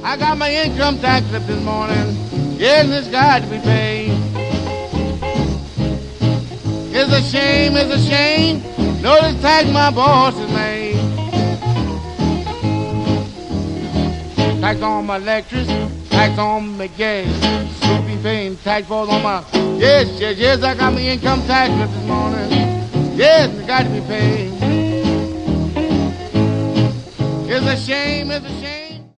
I got my income tax slip this morning. Yes, it's got to be paid. It's a shame, it's a shame. Notice tax my boss has made. Tax on my electricity, tax on my gas. Should be paying tax for on my... Yes, I got my income tax slip this morning. Yes, it's got to be paid. It's a shame, it's a shame.